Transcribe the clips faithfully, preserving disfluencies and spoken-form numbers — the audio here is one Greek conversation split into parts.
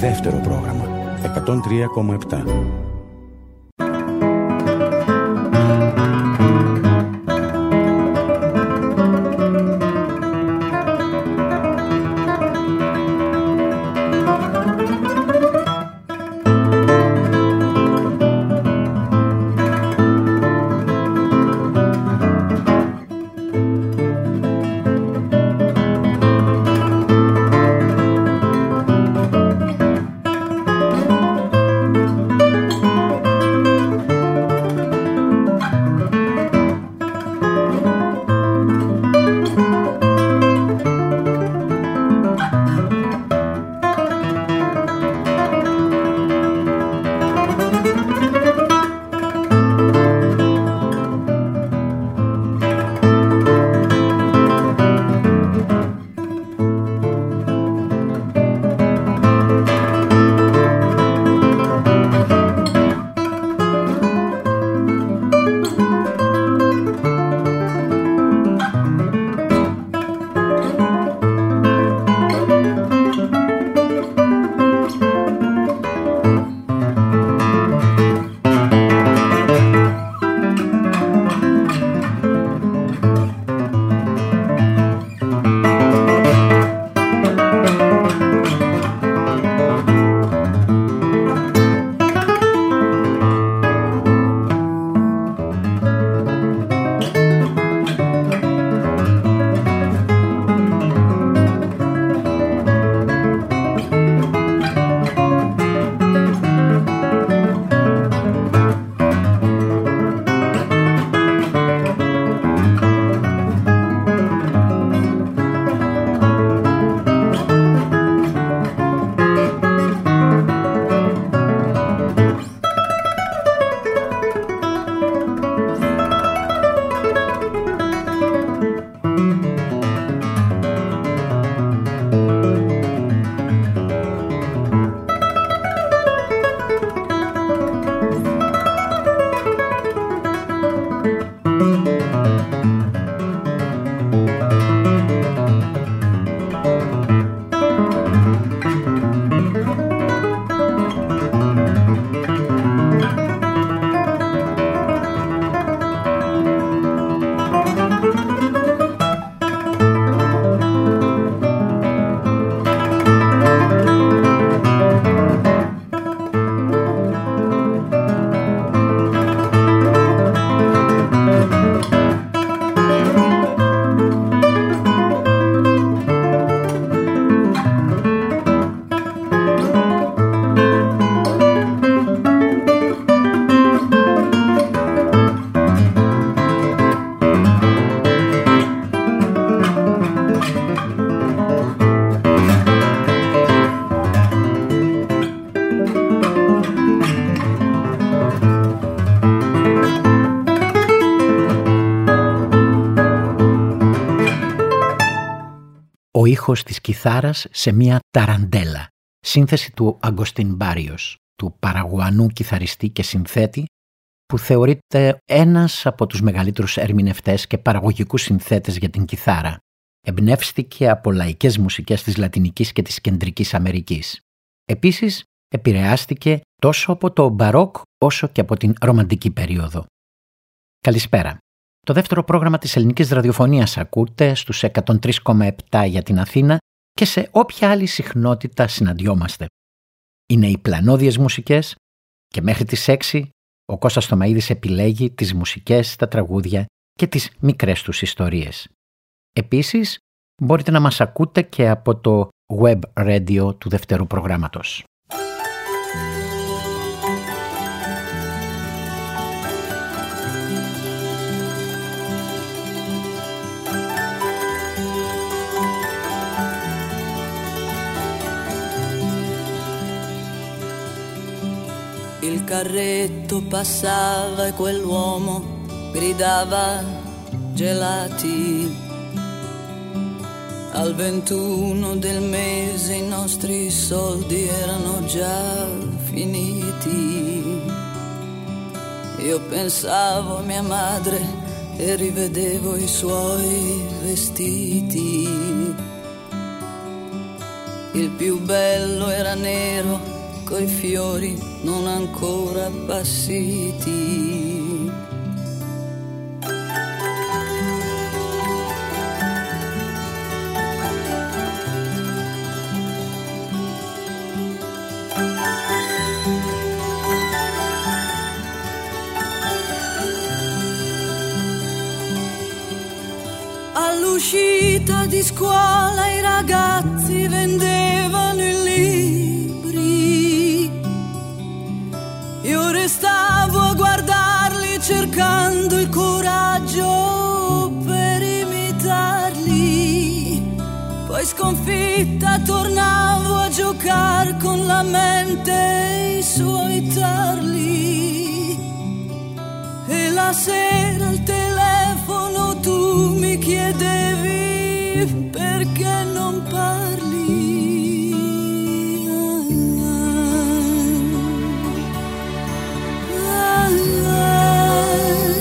Δεύτερο πρόγραμμα εκατόν τρία κόμμα επτά. ο ήχος της κιθάρας σε μια ταραντέλα, σύνθεση του Αγκοστίν Μπάριος, του Παραγουανού κιθαριστή και συνθέτη, που θεωρείται ένας από τους μεγαλύτερους ερμηνευτές και παραγωγικούς συνθέτες για την κιθάρα. Εμπνεύστηκε από λαϊκές μουσικές της Λατινικής και της Κεντρικής Αμερικής. Επίσης, επηρεάστηκε τόσο από το μπαρόκ όσο και από την ρομαντική περίοδο. Καλησπέρα. Το δεύτερο πρόγραμμα της ελληνικής ραδιοφωνίας ακούτε στους εκατόν τρία κόμμα επτά για την Αθήνα και σε όποια άλλη συχνότητα συναντιόμαστε. Είναι οι πλανόδιες μουσικές και μέχρι τις έξι ο Κώστας Θωμαΐδης επιλέγει τις μουσικές, τα τραγούδια και τις μικρές τους ιστορίες. Επίσης, μπορείτε να μας ακούτε και από το web radio του δεύτερου προγράμματος. Il carretto passava e quell'uomo gridava gelati. Al ventuno del mese i nostri soldi erano già finiti. Io pensavo a mia madre e rivedevo i suoi vestiti. il più bello era nero, coi fiori non ancora appassiti. All'uscita di scuola i ragazzi vendevano i libri. Io restavo a guardarli cercando il coraggio per imitarli. Poi sconfitta tornavo a giocare con la mente e i suoi tarli. E la sera al telefono tu mi chiedevi perché non parli. Ah, ah,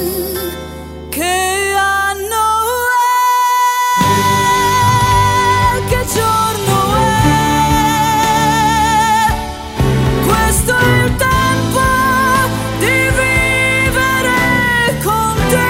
che anno è? Che giorno è? Questo è il tempo di vivere con te.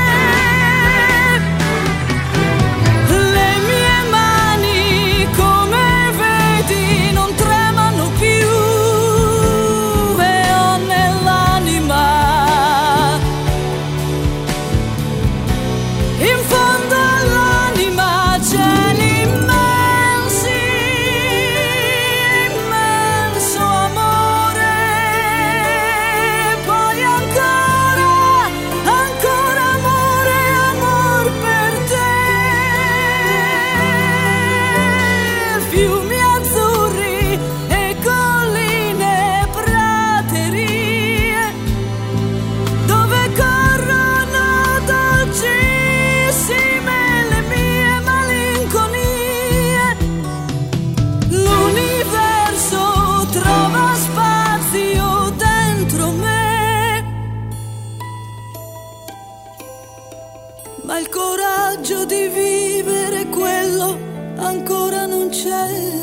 Ma il coraggio di vivere quello ancora non c'è.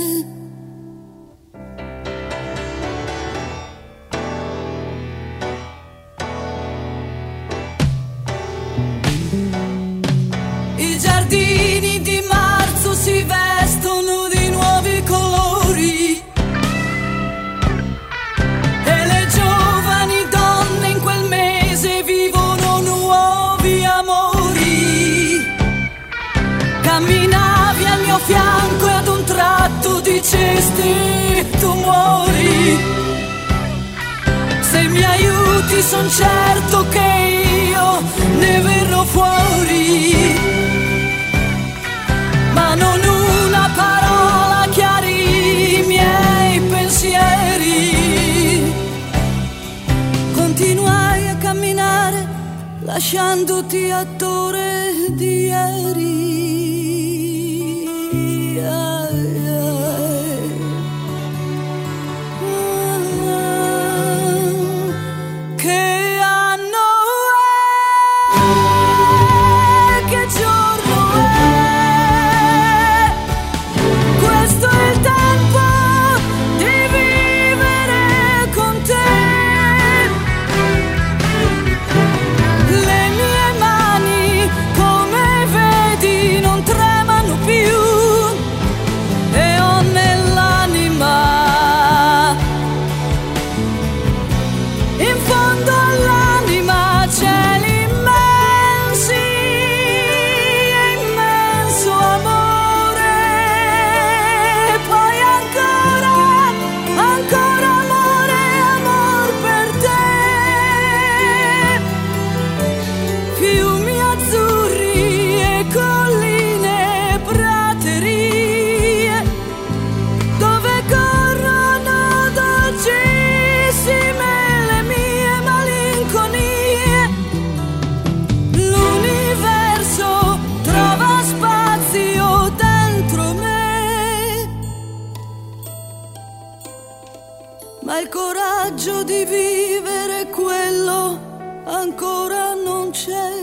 I giardini di marzo si vestono di nuovi colori e le giovani donne in quel mese vivono nuovi amori. Camminavi al mio fianco e ad un tratto dicesti tu muori. Se mi aiuti son certo che io ne verrò fuori. Ma non una parola chiarì i miei pensieri. Continuai a camminare lasciandoti attore di ieri. Ma il coraggio di vivere quello ancora non c'è.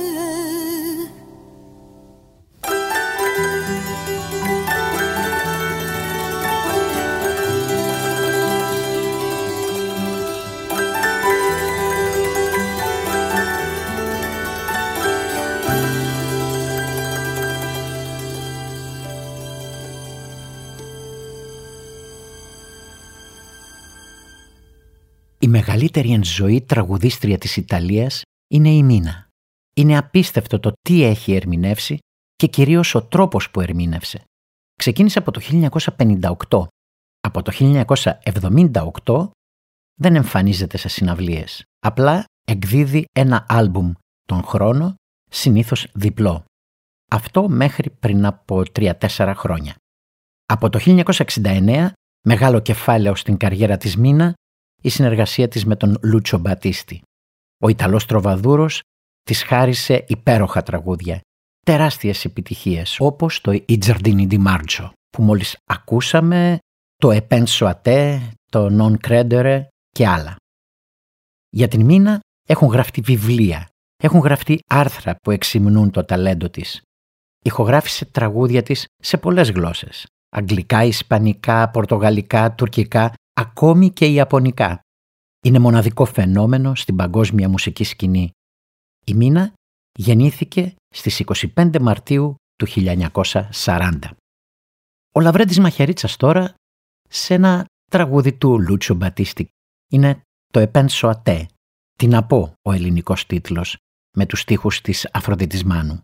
μεγαλύτερη εν ζωή τραγουδίστρια της Ιταλίας είναι η Μίνα. Είναι απίστευτο το τι έχει ερμηνεύσει και κυρίως ο τρόπος που ερμήνευσε. Ξεκίνησε από το χίλια εννιακόσια πενήντα οκτώ. Από το χίλια εννιακόσια εβδομήντα οκτώ δεν εμφανίζεται σε συναυλίες. Απλά εκδίδει ένα άλμπουμ τον χρόνο, συνήθως διπλό. Αυτό μέχρι πριν από τρία τέσσερα χρόνια. Από το χίλια εννιακόσια εξήντα εννέα, μεγάλο κεφάλαιο στην καριέρα της Μίνα, η συνεργασία της με τον Λούτσο Μπατίστη. Ο Ιταλός τροβαδούρος της χάρισε υπέροχα τραγούδια, τεράστιες επιτυχίες, όπως το «I Giardini di Marcio», που μόλις ακούσαμε, το «E penso a te», το «Non credere» και άλλα. Για την Μίνα έχουν γραφτεί βιβλία, έχουν γραφτεί άρθρα που εξυμνούν το ταλέντο της. Ηχογράφησε τραγούδια της σε πολλές γλώσσες. Αγγλικά, ισπανικά, πορτογαλικά, τουρκικά, ακόμη και ιαπωνικά. Είναι μοναδικό φαινόμενο στην παγκόσμια μουσική σκηνή. Η Μίνα γεννήθηκε στις είκοσι πέντε Μαρτίου του χίλια εννιακόσια σαράντα. Ο Λαβρέντης Μαχαιρίτσας τώρα σε ένα τραγούδι του Λούτσο Μπατίστη. Είναι το «E penso a te». Τι να πω, ο ελληνικός τίτλος, με τους στίχους της Αφροδίτης Μάνου.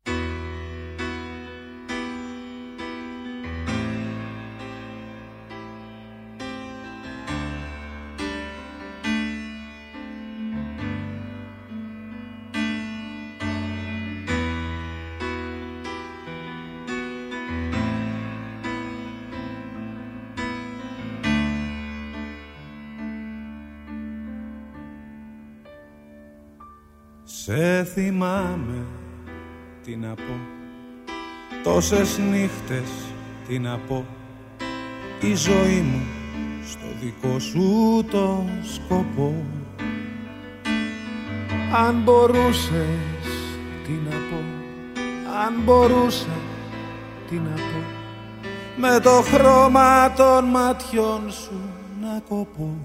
Σε θυμάμαι, τι να πω, τόσες νύχτες, τι να πω, η ζωή μου στο δικό σου το σκοπό. Αν μπορούσες, τι να πω, αν μπορούσα, τι να πω, με το χρώμα των ματιών σου να κοπώ.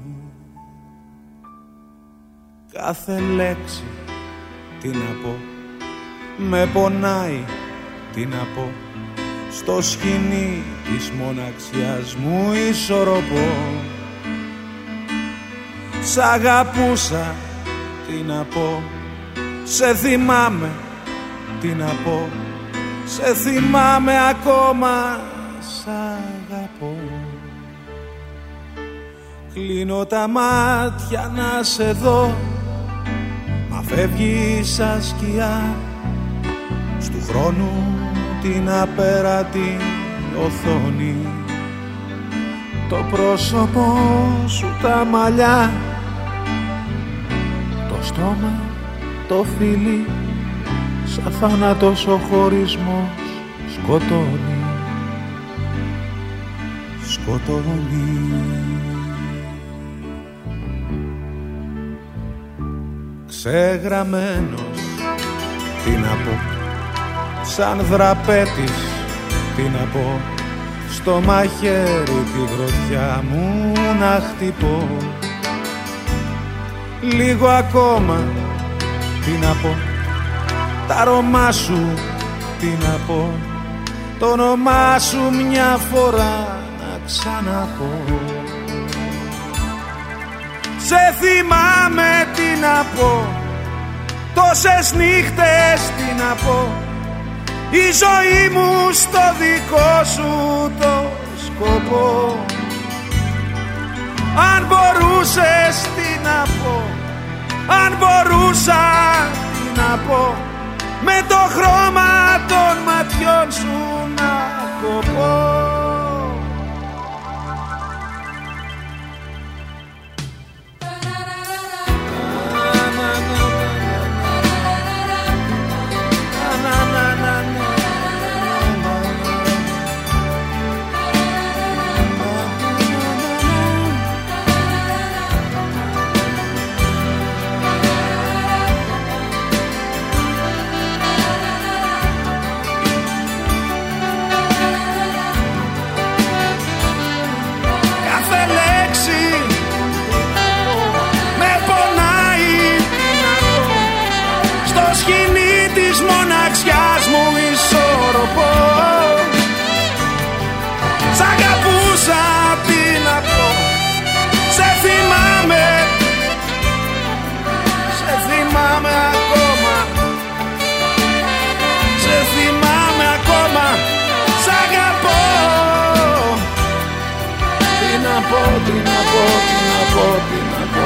Κάθε λέξη, τι να πω, με πονάει, τι να πω, στο σκηνή της μοναξιάς μου ισορροπώ. Σ' αγαπούσα, τι να πω, σε θυμάμαι, τι να πω, σε θυμάμαι ακόμα, σ' αγαπώ. Κλείνω τα μάτια να σε δω, μα φεύγει σαν σκιά στου χρόνου την απέρατη οθόνη. Το πρόσωπό σου, τα μαλλιά, το στόμα, το φιλί, σαν θάνατος ο χωρισμός σκοτώνει, σκοτώνει. Ξεγραμμένος, τι να πω, σαν δραπέτης, τι να πω, στο μαχαίρι τη γροθιά μου να χτυπώ. Λίγο ακόμα, τι να πω, τα αρώμα σου, τι να πω, το όνομά σου μια φορά να ξαναπώ. Σε θυμάμαι, τι να πω, τόσες νύχτες, τι να πω, η ζωή μου στο δικό σου το σκοπό. Αν μπορούσες, τι να πω, αν μπορούσα, τι να πω, με το χρώμα των ματιών σου να κοπώ. πω, τι να πω.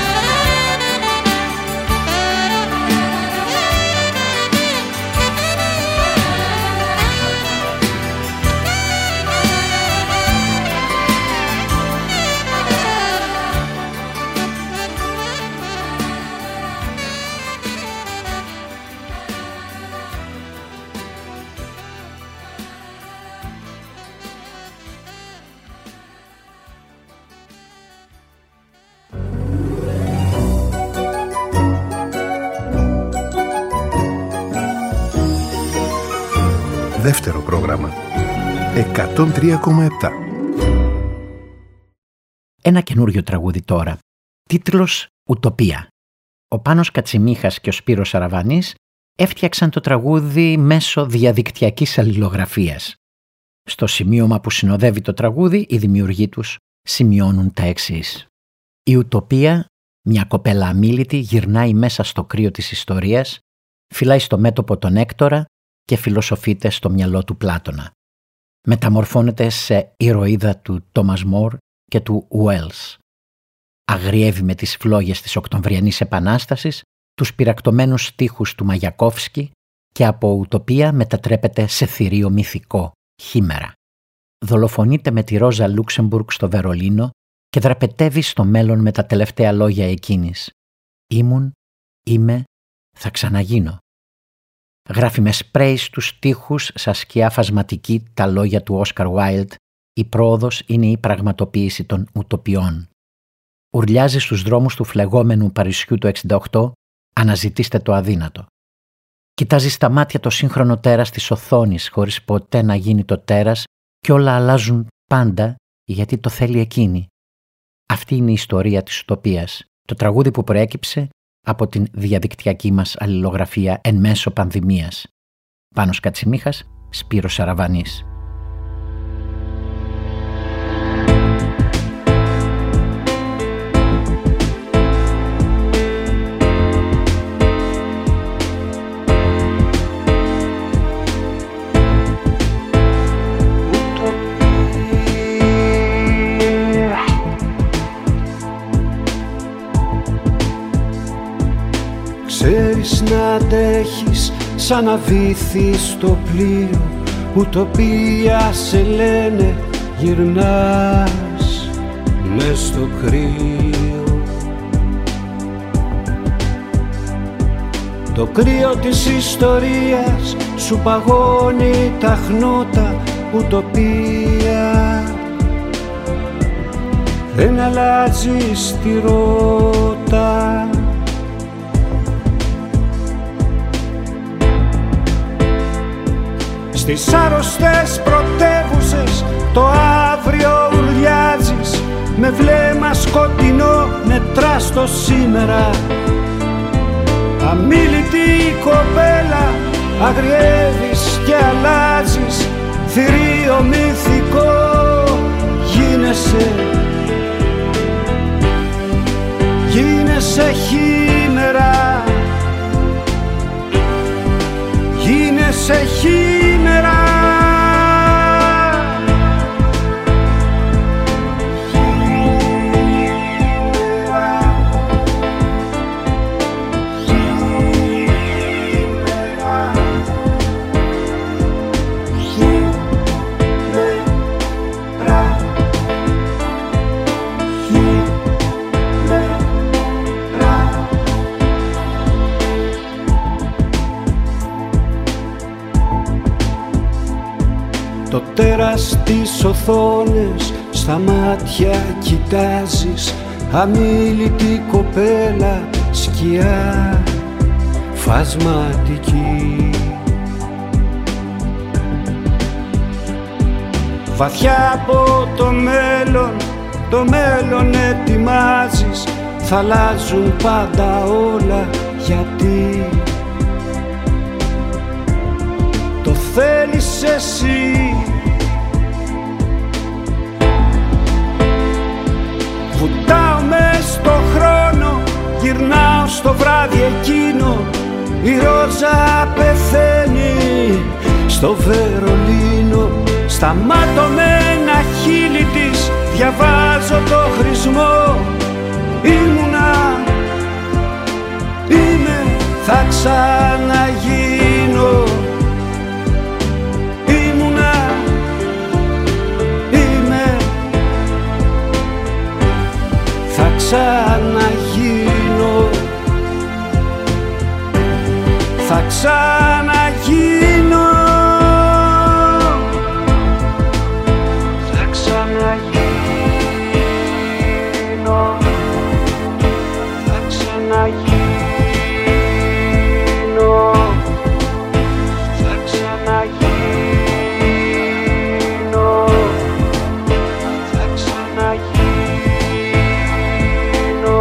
Δεύτερο πρόγραμμα. εκατόν τρία κόμμα επτά. Ένα καινούριο τραγούδι τώρα. Τίτλος «Ουτοπία». Ο Πάνος Κατσιμίχας και ο Σπύρος Σαραβανής έφτιαξαν το τραγούδι μέσω διαδικτυακής αλληλογραφίας. Στο σημείωμα που συνοδεύει το τραγούδι, οι δημιουργοί τους σημειώνουν τα εξής. Η Ουτοπία, μια κοπέλα αμίλητη, γυρνάει μέσα στο κρύο της ιστορίας, φυλάει στο μέτωπο τον Έκτορα και φιλοσοφείται στο μυαλό του Πλάτωνα. Μεταμορφώνεται σε ηρωίδα του Τόμας Μόρ και του Ουέλς. Αγριεύει με τις φλόγες της Οκτωβριανής Επανάστασης, τους πυρακτωμένους στίχους του Μαγιακόφσκι και από ουτοπία μετατρέπεται σε θηρίο μυθικό, χήμερα. Δολοφονείται με τη Ρόζα Λούξεμπουργκ στο Βερολίνο και δραπετεύει στο μέλλον με τα τελευταία λόγια εκείνης. «Ήμουν, είμαι, θα ξαναγίνω». Γράφει με σπρέι στους στίχους σαν σκιά φασματική τα λόγια του Όσκαρ Βάιλντ «Η πρόοδος είναι η πραγματοποίηση των ουτοπιών». Ουρλιάζει στους δρόμους του φλεγόμενου Παρισιού το εξήντα οκτώ «Αναζητήστε το αδύνατο». Κοιτάζει στα μάτια το σύγχρονο τέρας της οθόνης χωρίς ποτέ να γίνει το τέρας και όλα αλλάζουν πάντα γιατί το θέλει εκείνη. Αυτή είναι η ιστορία της ουτοπίας. Το τραγούδι που προέκυψε από την διαδικτυακή μας αλληλογραφία εν μέσω πανδημίας. Πάνος Κατσιμίχας, Σπύρος Σαραβανής. Ξέρεις να αντέχεις σαν να βύθεις στο πλοίο, ουτοπία σε λένε, γυρνάς μες στο κρύο. Το κρύο της ιστορίας σου παγώνει τα χνότα, ουτοπία δεν αλλάζεις τη ρότα. Στις άρρωστες πρωτεύουσες το αύριο ουρλιάζεις, με βλέμμα σκοτεινό μετράς το σήμερα. Αμίλητη κοπέλα αγριεύεις και αλλάζεις, θηρίο μυθικό γίνεσαι. Γίνεσαι χήμερα, γίνεσαι χήμερα. Το τέρας τις οθόνες στα μάτια κοιτάζεις, αμίλητη κοπέλα σκιά φασματική. Βαθιά από το μέλλον, το μέλλον ετοιμάζεις, θα αλλάζουν πάντα όλα γιατί το θέλεις εσύ. Βουτάω μες στο χρόνο, γυρνάω στο βράδυ εκείνο, η Ρόζα πεθαίνει στο Βερολίνο. Σταμάτω με ένα χείλη της, διαβάζω το χρησμό, ήμουνα, είμαι, θα ξαναγίνω. Ήμουνα, είμαι, θα ξαναγίνω. Θα ξαναγίνω. Θα ξαναγίνω. Θα ξαναγίνω. Θα ξαναγίνω. Θα ξαναγίνω.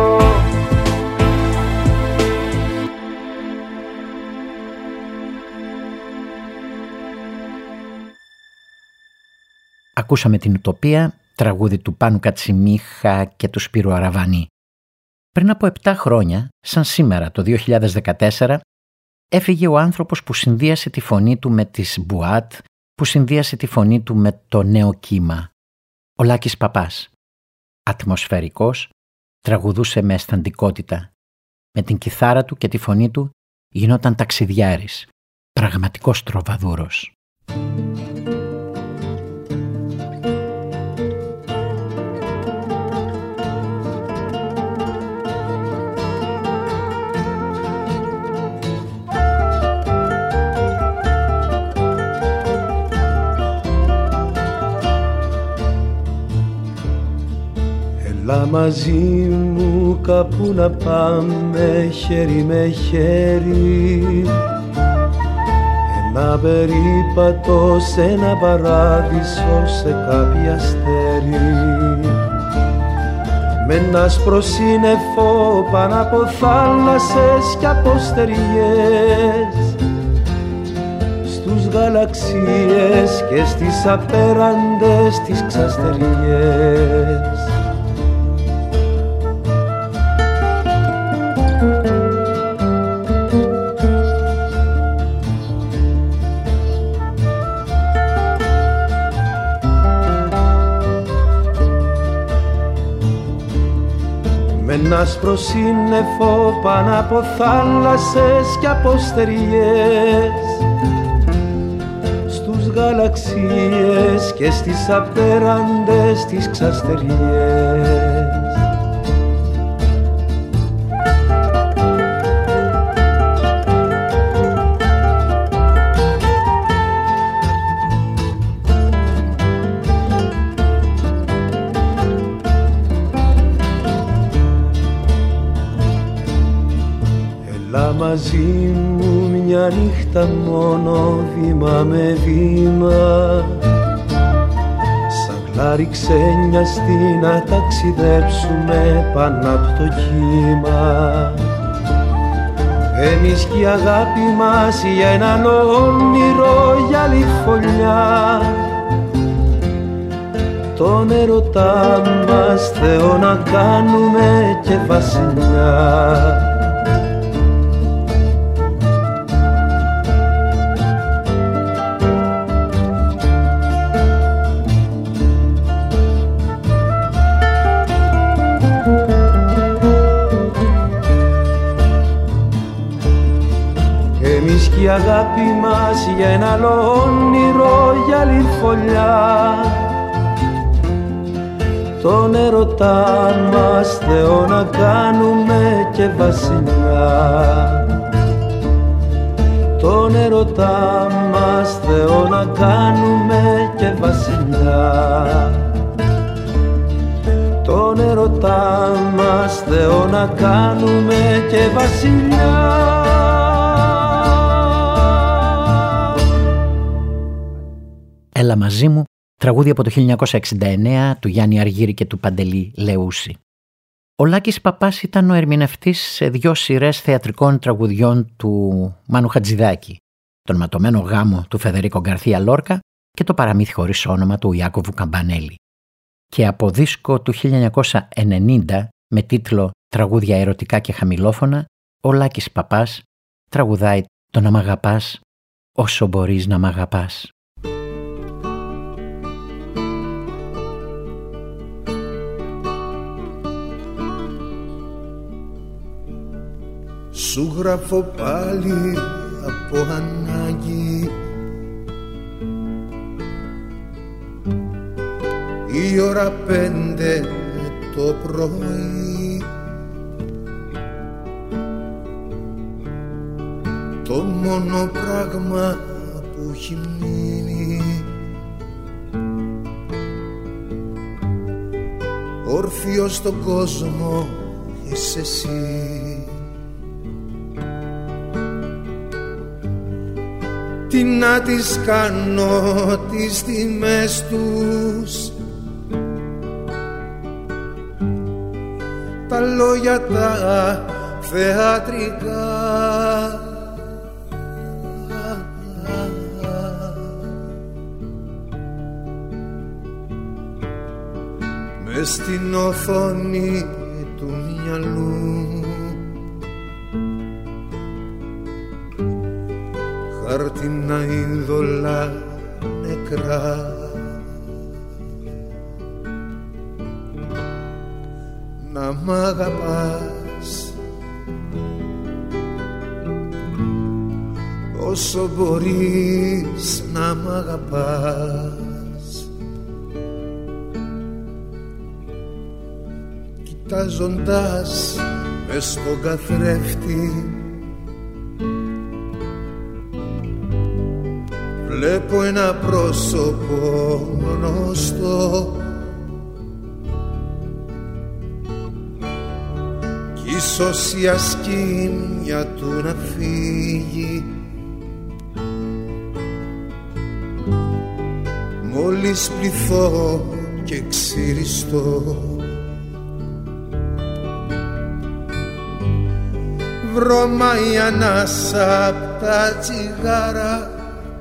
Ακούσαμε την Ουτοπία, τραγούδι του Πάνου Κατσιμίχα και του Σπύρου Αραβανή. Πριν από επτά χρόνια, σαν σήμερα το δύο χιλιάδες δεκατέσσερα, έφυγε ο άνθρωπος που συνδύασε τη φωνή του με τις μπουάτ, που συνδύασε τη φωνή του με το νέο κύμα. Ο Λάκης Παπάς. Ατμοσφαιρικός, τραγουδούσε με αισθαντικότητα. Με την κιθάρα του και τη φωνή του γινόταν ταξιδιάρης, πραγματικός τροβαδούρος. Έλα μαζί μου κάπου να πάμε χέρι με χέρι, ένα περίπατο σε ένα παράδεισο σε κάποιο αστέρι, με ένα άσπρο σύννεφο πάνω από θάλασσες κι από στεριές, στους γαλαξίες και στις απέραντες τις ξαστεριές. Με ένα άσπρο σύννεφο πάνω από θάλασσες κι από στεριές, στους γαλαξίες και στις απέραντες τις ξαστεριές. Μαζί μου μια νύχτα μόνο, βήμα με βήμα, σαν κλάρι ξένιαστη να ταξιδέψουμε πάνω απ' το κύμα. Εμείς κι η αγάπη μας για έναν όνειρο, για άλλη φωλιά, τον ερωτά μας Θεό να κάνουμε και βασιλιά. Η αγάπη μας για ένα άλλο όνειρο, για άλλη φωλιά, τον ερωτά μας Θεό να κάνουμε και βασιλιά. Τον ερωτά μας Θεό να κάνουμε και βασιλιά. Τον ερωτά μας Θεό να κάνουμε και βασιλιά. Έλα μαζί μου, τραγούδι από το χίλια εννιακόσια εξήντα εννέα του Γιάννη Αργύρη και του Παντελή Λεούση. Ο Λάκης Παπάς ήταν ο ερμηνευτής σε δυο σειρές θεατρικών τραγουδιών του Μάνου Χατζηδάκη, τον ματωμένο γάμο του Φεδερίκο Γκαρθία Λόρκα και το παραμύθι χωρίς όνομα του Ιάκωβου Καμπανέλη. Και από δίσκο του χίλια εννιακόσια ενενήντα με τίτλο «Τραγούδια ερωτικά και χαμηλόφωνα», ο Λάκης Παπάς τραγουδάει το «Να μ' αγαπάς όσο μπορείς να μ' αγαπάς». σου γράφω πάλι από ανάγκη. Η ώρα πέντε το πρωί, το μόνο πράγμα που έχει μείνει όρθιος στον κόσμο είσαι εσύ. Τι να τις κάνω τις τιμές τους, τα λόγια τα θεατρικά, μες στην οθόνη του μυαλού χάρτινα είδωλα νεκρά. Να μ' αγαπάς όσο μπορείς να μ' αγαπάς, κοιτάζοντας μες στον καθρέφτη βλέπω ένα πρόσωπο γνωστό κι ίσως η ασκήμια του να φύγει μόλις πληθώ και ξυριστώ. Βρώμα η ανάσα απ' τα τσιγάρα,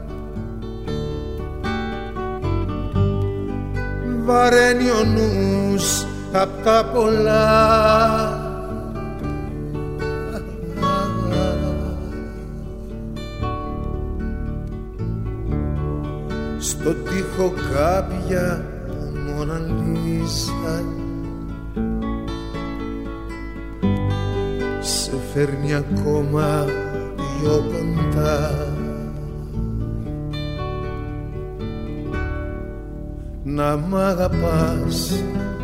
βαραίνει ο νους απ' τα πολλά. Στο τοίχο κάποια Μόνα Λίζα σε φέρνει ακόμα πιο κοντά. Να μ' αγαπάς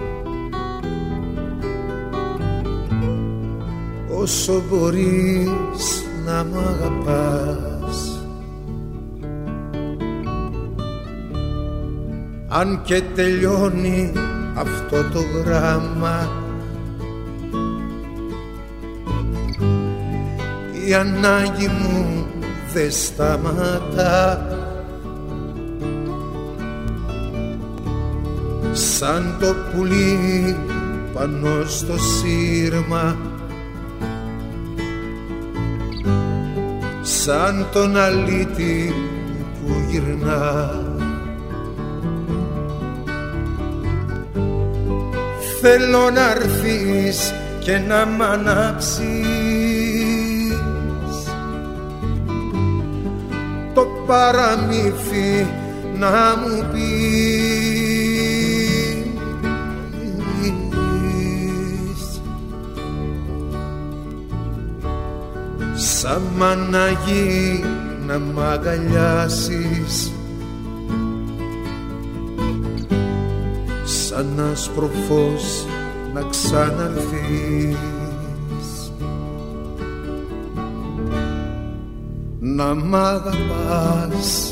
όσο μπορείς να μ' αγαπάς, αν και τελειώνει αυτό το γράμμα η ανάγκη μου δεν σταματά. Σαν το πουλί πάνω στο σύρμα, σαν τον αλήτη που γυρνά. Θέλω να 'ρθεις και να μ' ανάψεις το παραμύθι, να μου πεις σαν μαναγί να μ' αγκαλιάσεις, σαν άσπρο φως να ξαναρθείς, να μ' αγαπάς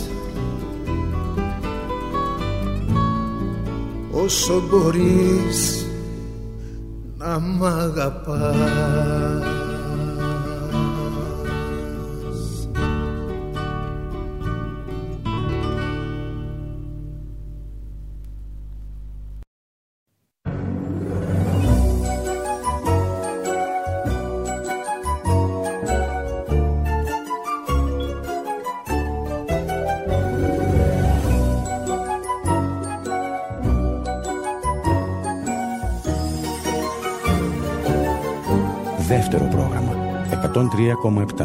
όσο μπορείς να μ' αγαπάς. Δεύτερο πρόγραμμα εκατόν τρία κόμμα επτά.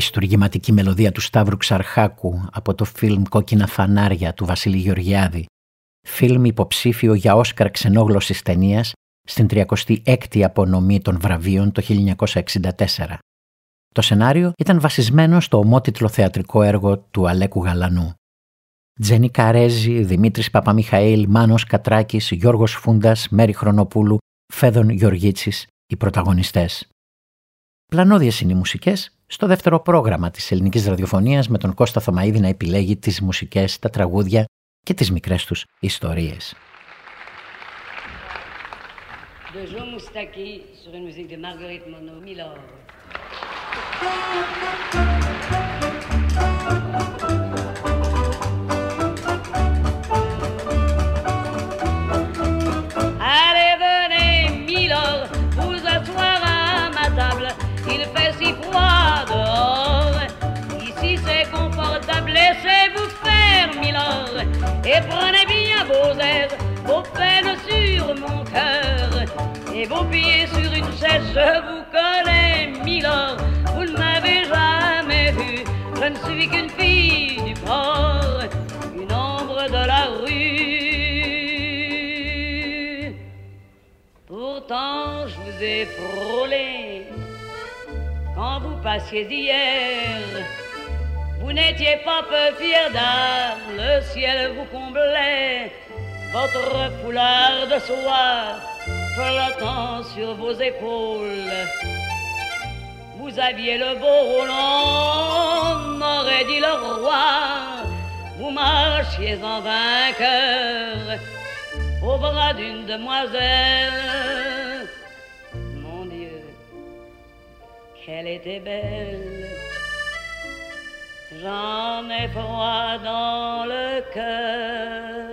αριστουργηματική μελωδία του Σταύρου Ξαρχάκου από το φιλμ «Κόκκινα φανάρια» του Βασίλη Γεωργιάδη, φιλμ υποψήφιο για Όσκαρ ξενόγλωσσης ταινίας στην τριακοστή έκτη απονομή των βραβείων το χίλια εννιακόσια εξήντα τέσσερα. Το σενάριο ήταν βασισμένο στο ομότιτλο θεατρικό έργο του Αλέκου Γαλανού. Τζένι Καρέζη, Δημήτρης Παπαμιχαήλ, Μάνος Κατράκης, Γιώργος Φούντας, Μέρη Χρονοπούλου, Φέδων Γεωργίτσης, οι πρωταγωνιστές. Πλανώδιες είναι οι μουσικές στο δεύτερο πρόγραμμα της ελληνικής ραδιοφωνίας, με τον Κώστα Θωμαΐδη να επιλέγει τις μουσικές, τα τραγούδια και τις μικρές τους ιστορίες. De Jean Moustaki sur une musique de Marguerite Monod, Milord. Allez, venez, Milord, vous asseoir à ma table. Il fait si froid dehors. Ici c'est confortable, laissez-vous faire, Milord. Et prenez bien vos aises, vos peines sur mon cœur. Et vos pieds sur une chaise, je vous connais, Milord. Vous ne m'avez jamais vu, je ne suis qu'une fille du port, une ombre de la rue. Pourtant, je vous ai frôlé quand vous passiez hier. Vous n'étiez pas peu fier d'âme, le ciel vous comblait, votre foulard de soie flottant sur vos épaules. Vous aviez le beau l'on m'aurait dit le roi. Vous marchiez en vainqueur au bras d'une demoiselle. Mon Dieu, qu'elle était belle. J'en ai froid dans le cœur.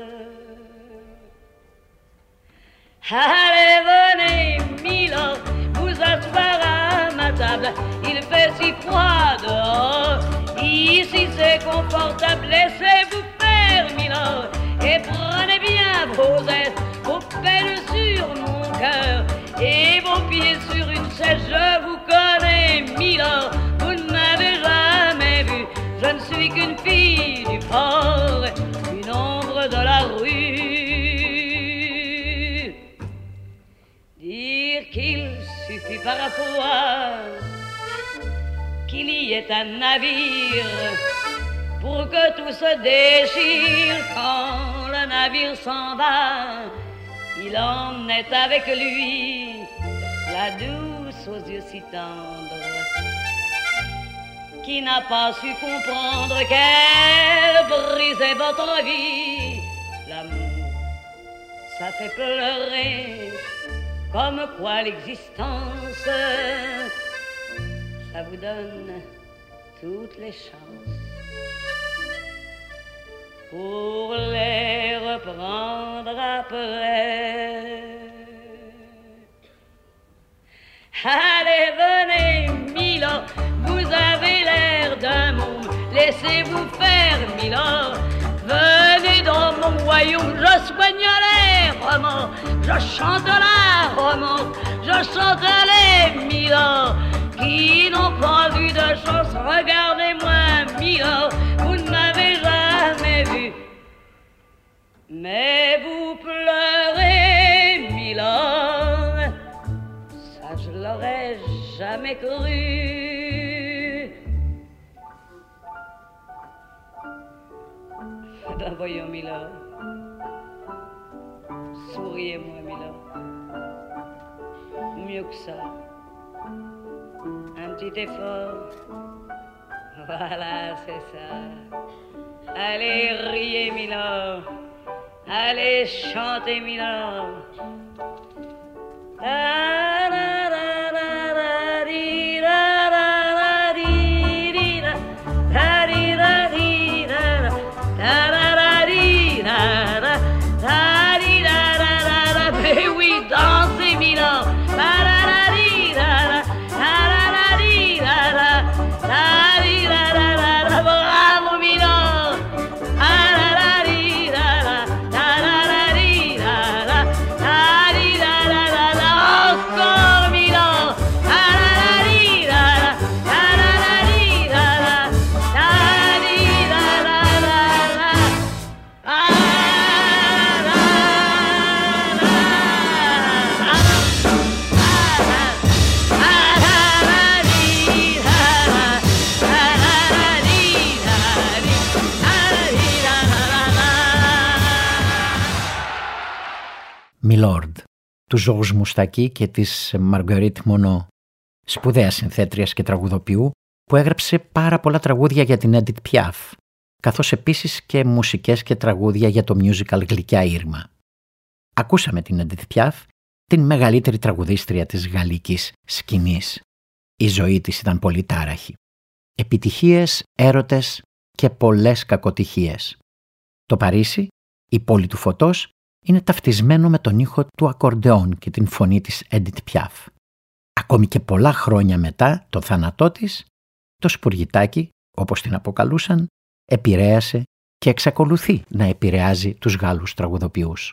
Allez, venez, Milord, vous asseoir à ma table. Il fait si froid dehors. Ici c'est confortable, laissez-vous faire, Milord. Et prenez bien vos aises, vos peines sur mon cœur. Et vos pieds sur une chaise, je vous connais, Milord. Vous ne m'avez jamais vu, je ne suis qu'une fille du port, une ombre de la rue. Dire qu'il suffit parfois qu'il y ait un navire pour que tout se déchire. Quand le navire s'en va, il emmenait avec lui la douce aux yeux si tendres, qui n'a pas su comprendre qu'elle brisait votre vie. L'amour, ça fait pleurer, comme quoi l'existence, ça vous donne toutes les chances pour les reprendre après. Allez, venez, Milord, vous avez l'air d'un môme, laissez-vous faire, Milord. Venez dans mon royaume, je soigne les romans, je chante la romance, je chante les Milord qui n'ont pas vu de chance. Regardez-moi, Milord, vous ne m'avez jamais vu, mais vous pleurez, Milord. Ça, je l'aurais jamais cru. Ben voyons, Milord, souriez-moi, Milord. Mieux que ça, un petit effort. Voilà, c'est ça. Allez, riez, Milord. Allez, chantez, Milord. Oscar! Milord του Ζορζ Μουστακή και της Μαργκερίτ Μονό, σπουδαία συνθέτριας και τραγουδοποιού που έγραψε πάρα πολλά τραγούδια για την Έντιτ Πιάφ, καθώς επίσης και μουσικές και τραγούδια για το musical Γλυκιά Ήρμα. Ακούσαμε την Έντιτ Πιάφ, την μεγαλύτερη τραγουδίστρια της γαλλικής σκηνής. Η ζωή της ήταν πολύ τάραχη. Επιτυχίες, έρωτες και πολλές κακοτυχίες. Το Παρίσι, η πόλη του φωτός, είναι ταυτισμένο με τον ήχο του ακορντεόν και την φωνή της Έντιτ Πιάφ. Ακόμη και πολλά χρόνια μετά τον θάνατό της, το σπουργητάκι, όπως την αποκαλούσαν, επηρέασε και εξακολουθεί να επηρεάζει τους Γάλλους τραγουδοποιούς.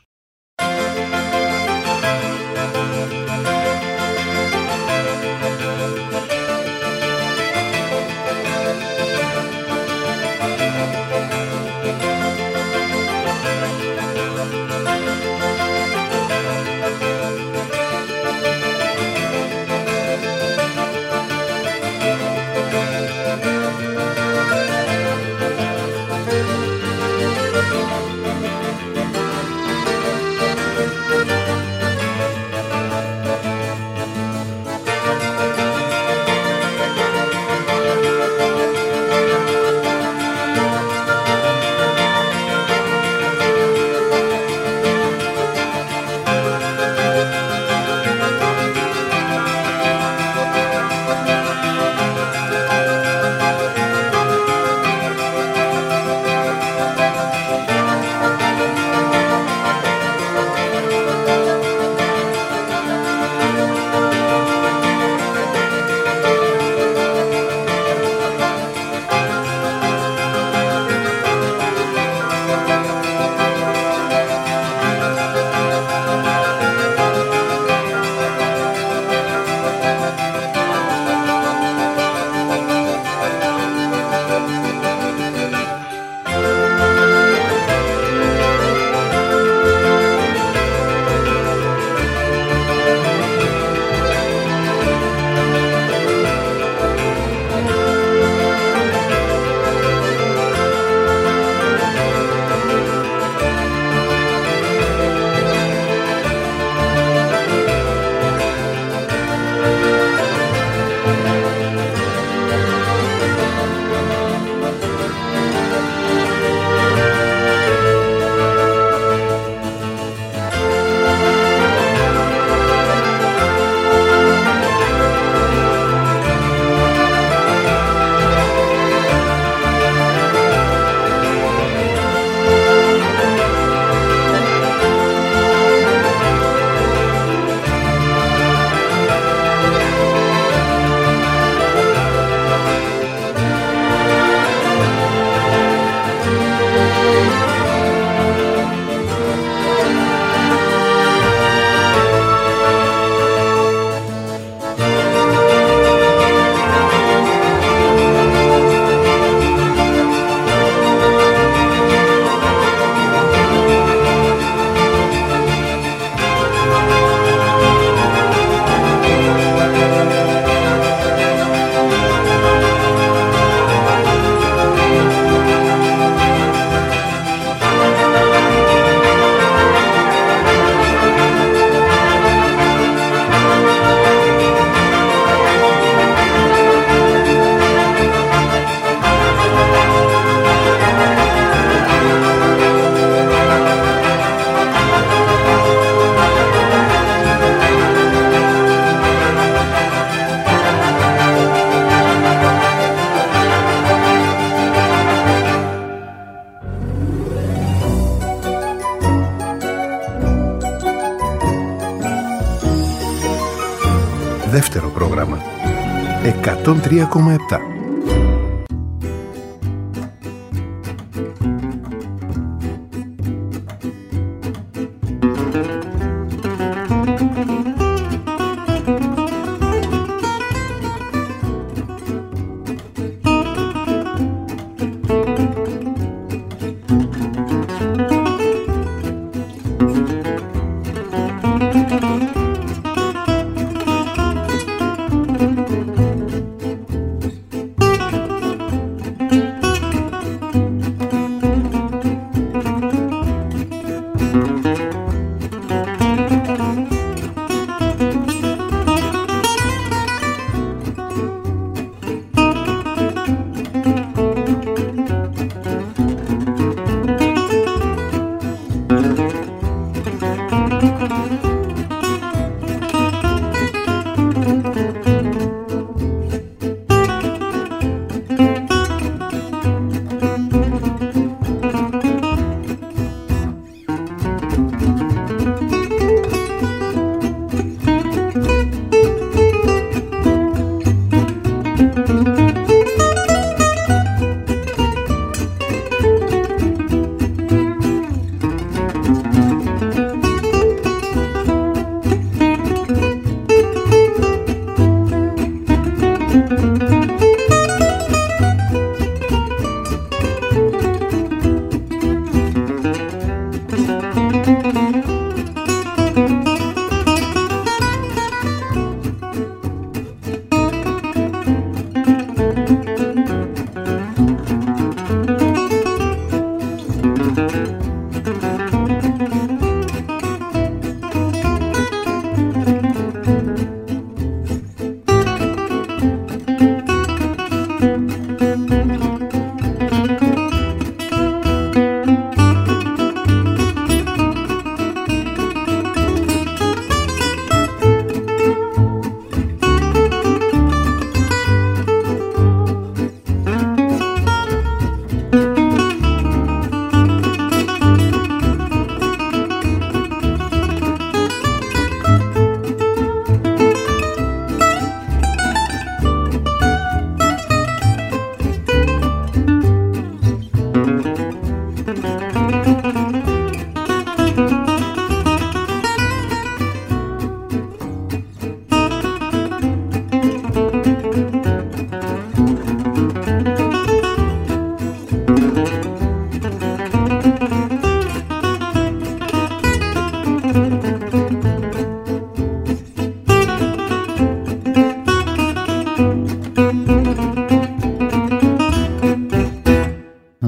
Δεύτερο πρόγραμμα εκατόν τρία κόμμα επτά.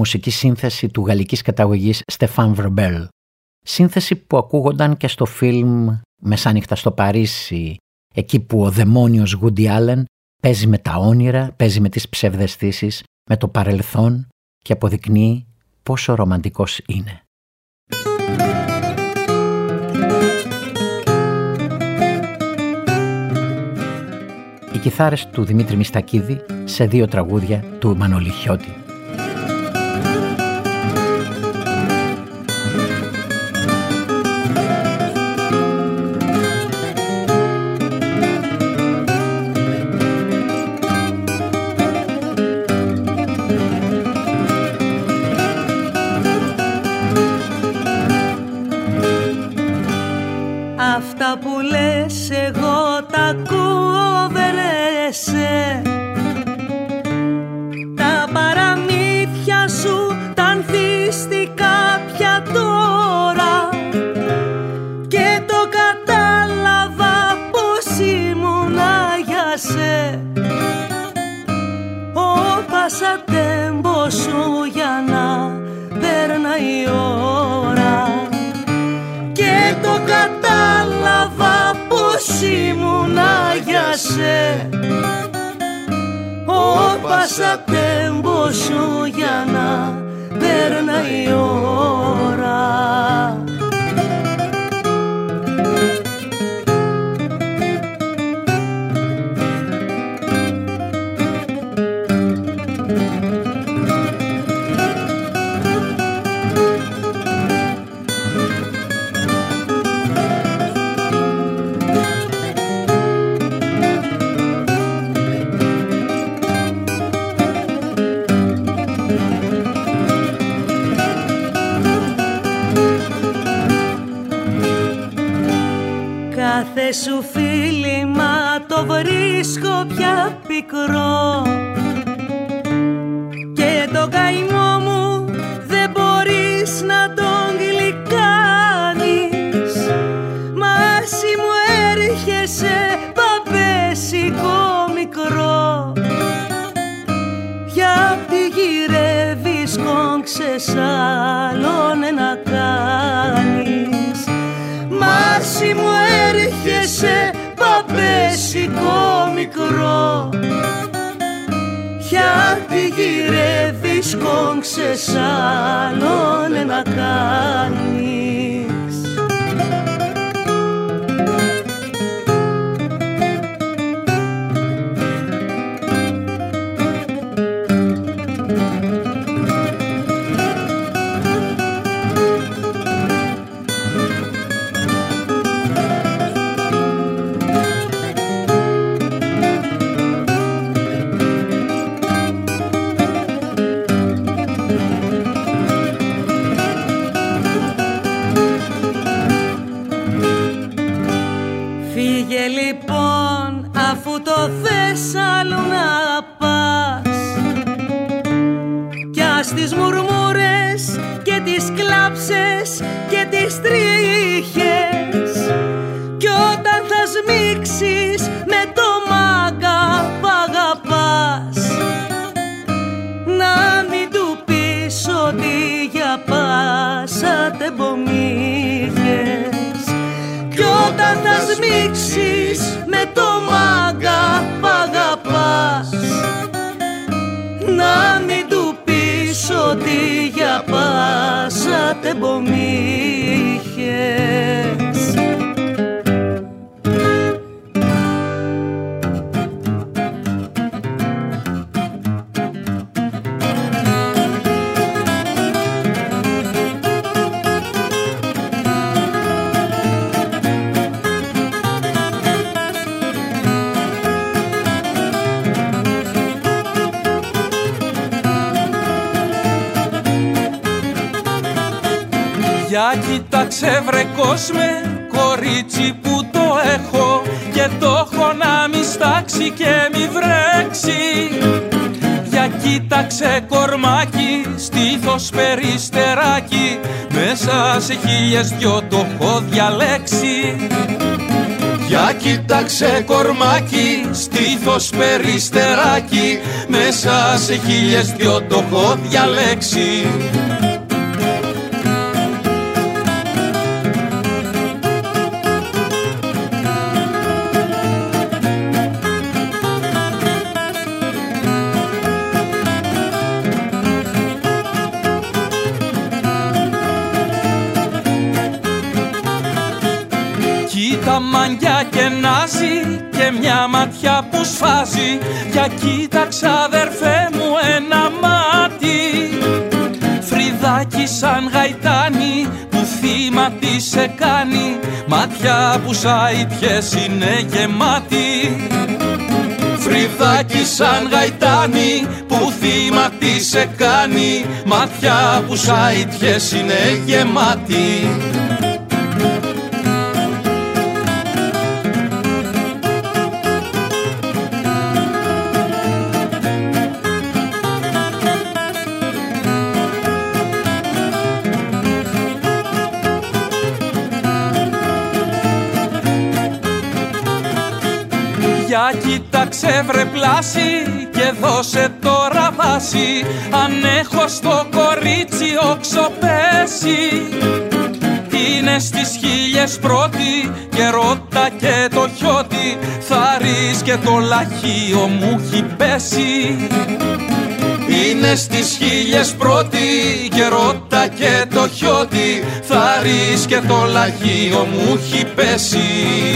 μουσική σύνθεση του γαλλικής καταγωγής Στεφάν Βρεμπέλ. Σύνθεση που ακούγονταν και στο φιλμ «Μεσάνυχτα στο Παρίσι», εκεί που ο δαιμόνιος Γούντι Άλεν παίζει με τα όνειρα, παίζει με τις ψευδαισθήσεις, με το παρελθόν και αποδεικνύει πόσο ρομαντικός είναι. Οι κιθάρες του Δημήτρη Μιστακίδη σε δύο τραγούδια του Μανώλη Χιώτη. Αυτά που λες εγώ τα ακούω βερέσαι. Τα παραμύθια σου τα ανθίστηκα πια τώρα και το κατάλαβα πως ήμουνα για σε. Ο πασατέμπο σου για να περνάει η ώρα και το κατάλαβα πως ήμουνα για σε. Ο πασατέμπο σου για να περνάει η ώρα. Κάθε σου φίλημα το βρίσκω πια πικρό και το καημό μου δεν μπορείς να τον γλυκάνεις. Μάση μου έρχεσαι παπέσικο μικρό, γιατί γυρεύεις κόγξες άλλον να κάνεις. Μάση μου έρχεσαι παπέσικο μικρό, γιατί γυρεύεις κόγξες άλλον να κάνεις. Το θες αλλού να πας κι ας τις μουρμούρες και τις κλάψες και τις τρίχες, κι όταν θα σμίξεις με το μάγκα που αγαπάς, να μην του πεις ότι για πάσα τεμπομήχες, κι όταν θα σμίξεις με το μάγκα που αγαπάς, να μην του πεις ότι για πάσα τεμπομήχες. Για κοίταξε βρε κόσμε, κορίτσι που το έχω και το έχω να μη στάξει και μη βρέξει. Για κοίταξε κορμάκι, στήθος περιστεράκι, μέσα σε χίλιες δυο το έχω διαλέξει. Για κοίταξε κορμάκι, στήθος περιστεράκι, μέσα σε χίλιες δυο το έχω διαλέξει. Κοίτα μαγιά και νάζει και μια ματιά που σφάζει. Για κοίταξα αδερφέ μου ένα μάτι, φρυδάκι σαν γαϊτάνι που θύμα τι σε κάνει. Μάτια που σαϊτιές είναι γεμάτη. Φρυδάκι σαν γαϊτάνι που θύμα τι σε κάνει. Μάτια που σαϊτιές είναι γεμάτη. Για κοίταξε βρε πλάση και δώσε τώρα βάση. Αν έχω στο κορίτσι όξο πέσει, είναι στις χίλιες πρώτη και ρώτα και το χιώτη. Θάρρης και το λαχείο μου έχει πέσει. Είναι στις χίλιες πρώτη και ρώτα και το χιώτη. Θάρρης και το λαχείο μου έχει πέσει.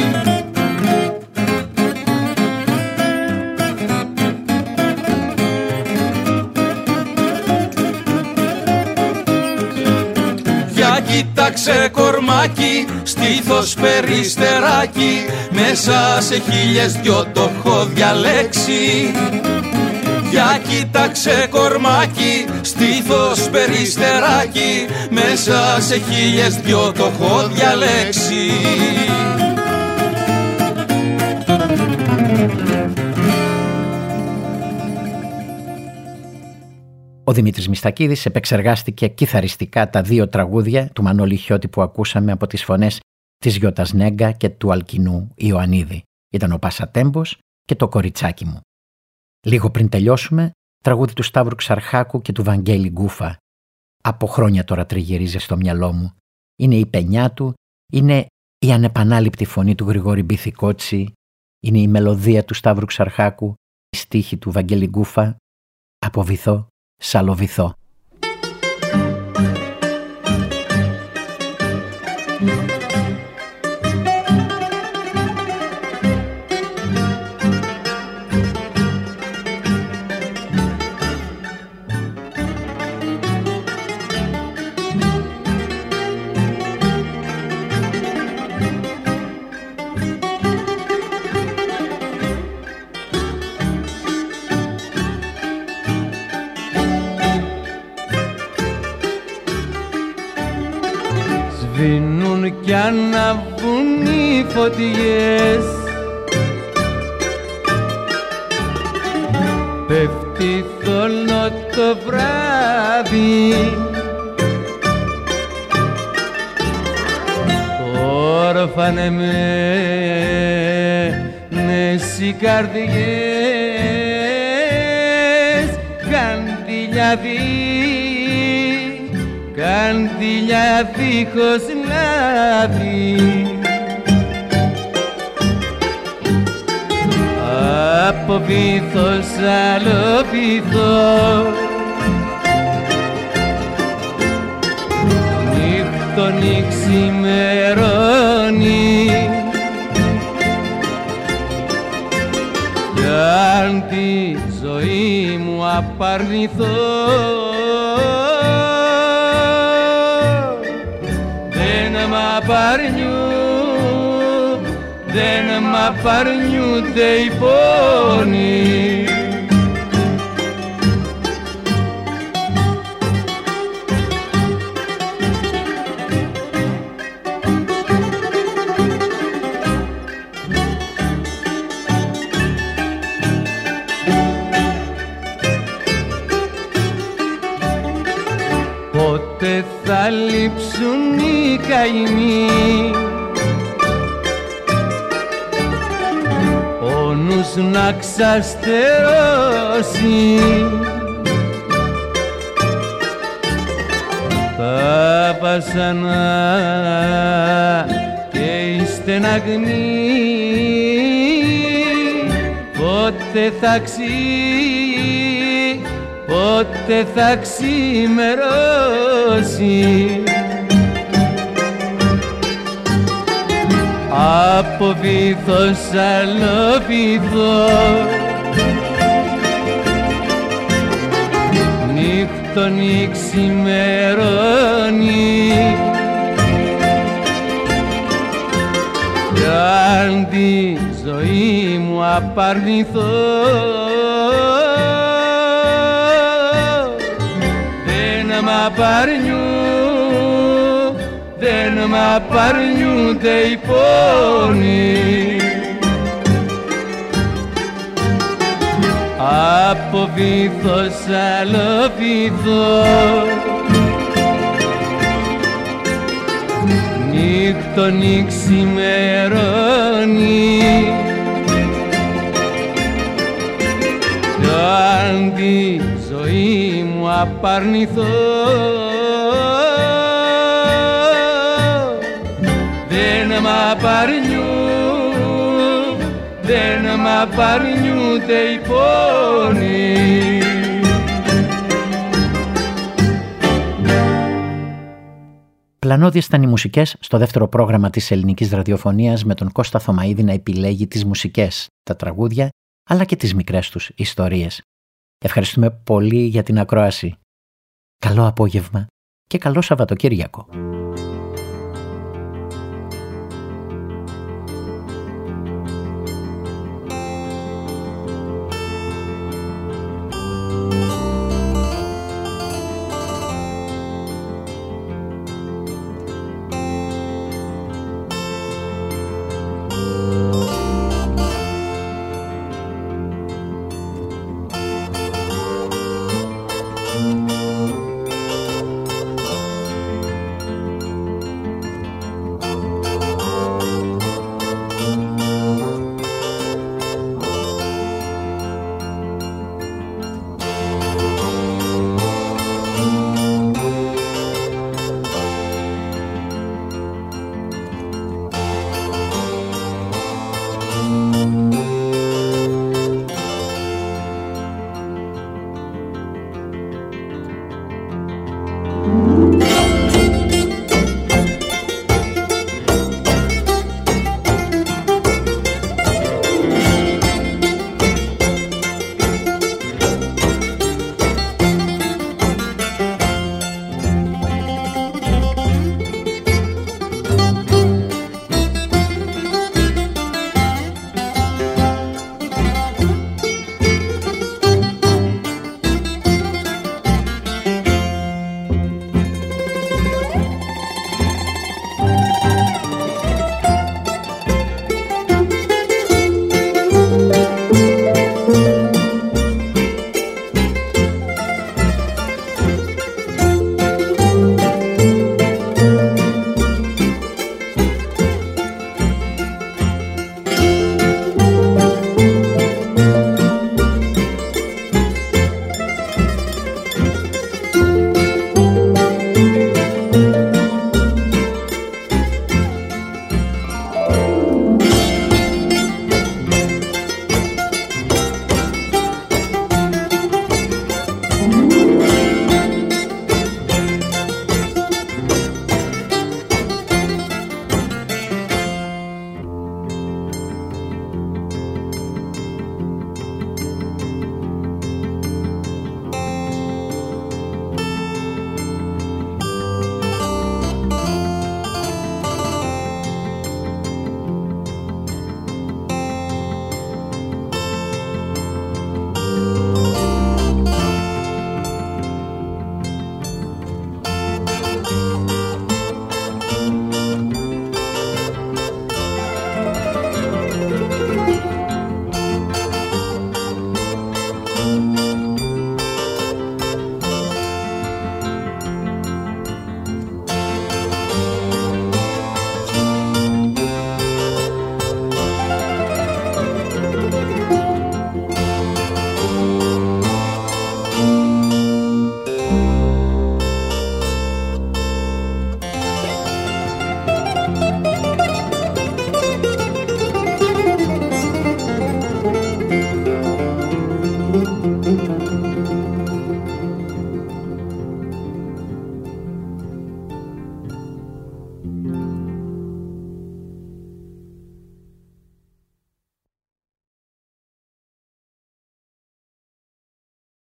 Κοίταξε κορμάκι, στήθος περιστεράκι, μέσα σε χίλιες δυο το έχω διαλέξει. Για κοίταξε κορμάκι, στήθος περιστεράκι, μέσα σε χίλιες δυο το έχω διαλέξει. Ο Δημήτρης Μιστακίδης επεξεργάστηκε κιθαριστικά τα δύο τραγούδια του Μανώλη Χιώτη που ακούσαμε από τις φωνές της Γιώτας Νέγκα και του Αλκινού Ιωαννίδη. Ήταν ο Πασατέμπος και το Κοριτσάκι μου. Λίγο πριν τελειώσουμε, τραγούδι του Σταύρου Ξαρχάκου και του Βαγγέλη Γκούφα. Από χρόνια τώρα τριγυρίζει στο μυαλό μου. Είναι η πενιά του, είναι η ανεπανάληπτη φωνή του Γρηγόρη Μπιθικότσι, είναι η μελωδία του Σταύρου Ξαρχάκου, η στίχη του Βαγγέλη Γκούφα. Αποβηθώ, σαλοβηθώ. Σβήνουν κι αναβούν οι φωτιές, πέφτει θολό το βράδυ, όρφανε μες οι καρδιές, καντήλια καντήλια δίχως λάδι. Από βήθος άλλο βήθος, νύχτωνει ξημερώνει, κι αν τη ζωή μου απαρνηθώ, δεν μ' απαρνιούνται οι πόνοι. Πότε θα λείψουν οι καημοί, ουρανούς να ξαστερώσει. Τα βασανά και η στεναγμή πότε θα ξύ, πότε θα ξημερώσει. Από βήθος άλλο βήθος νύχτωνει ξημερώνει κι αν τη ζωή μου απαρνηθώ δεν μ' απαρνιούν, δεν μ' απαρνιούνται οι πόνοι. Από βήθος άλλο βήθος νύχτωνει ξημερώνει κι αν τη ζωή μου απαρνηθώ δεν μ' απαρνιούν, δεν μ' απαρνιούνται οι πόνοι. Πλανώδιες ήταν οι μουσικές στο δεύτερο πρόγραμμα της ελληνικής ραδιοφωνίας με τον Κώστα Θωμαΐδη να επιλέγει τις μουσικές, τα τραγούδια αλλά και τις μικρές τους ιστορίες. Ευχαριστούμε πολύ για την ακρόαση. Καλό απόγευμα και καλό Σαββατοκύριακο.